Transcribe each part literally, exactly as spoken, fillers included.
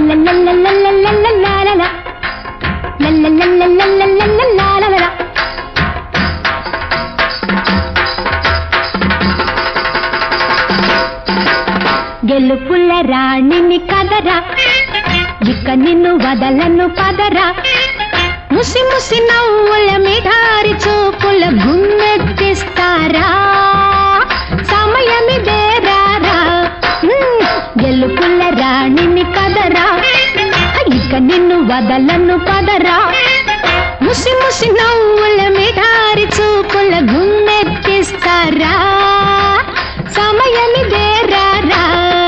గెలుపుల రాణిని కదరా, ఇక నిన్ను వదలను పదరా. ముసి ముసి నవ్వుల మిఠారి చూపుల గుమ్మెత్తిస్తారా, సమయమిదేరారా. గెలుపుల రాణిని కదరా, ఇక నిన్ను వదలను పదరా. ముసి ముసి నవ్వుల మిఠారి చూపుల గుమ్మెత్తిస్తారా, సమయమిదేరారా.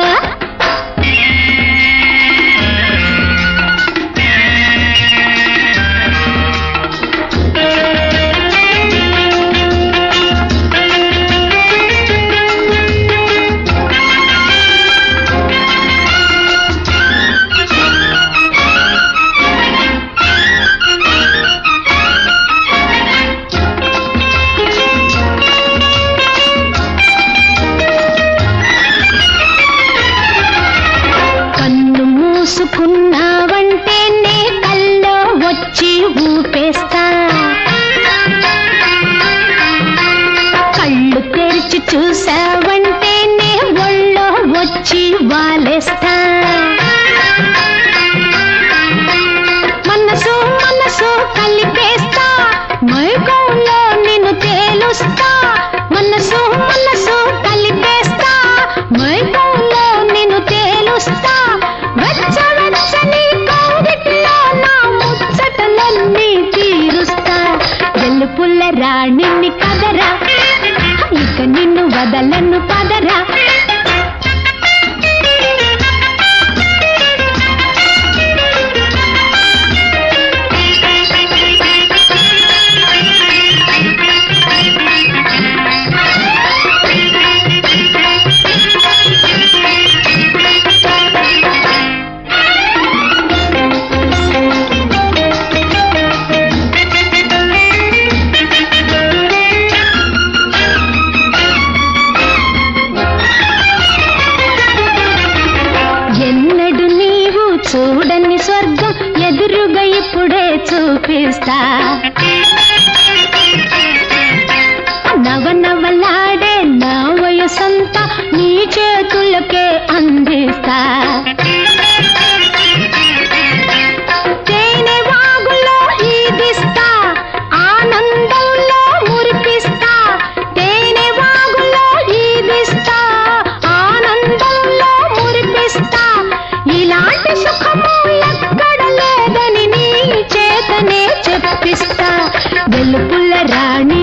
చూసుకున్నావంటే నే కల్లో వచ్చి ఊపేస్తా, కళ్ళు తెరిచి చూసావంటే నే ఒళ్ళో వచ్చి వాలేస్తా. మనసు మనసు కలిపేస్తా, మైకంలో నిన్ను తేలుస్తా. మనసు మనసు కలిపేస్తా, మైకంలో నిన్ను తేలుస్తా. వెచ్చవెచ్చని కౌగిట్లో నా ముచ్చటలన్నీ తీరుస్తా. గెలుపుల రాణిని కదరా, ఇక నిన్ను వదలను పదరా. ఎన్నడు నీవు చూడని స్వర్గం ఎదురుగా ఇప్పుడే చూపిస్తా. నవనవలాడే నా వయసంతా నీ చేతులకే అందిస్తా. తేనె వాగులో ఈదిస్తా, ఆనందంలో మురిపిస్తా. తేనె వాగులో ఈదిస్తా, ఆనందంలో మురిపిస్తా. ఇలాంటి సుఖము ఎక్కడ లేదని నీ చేతనే చెప్పిస్తా. గెలుపుల రాణి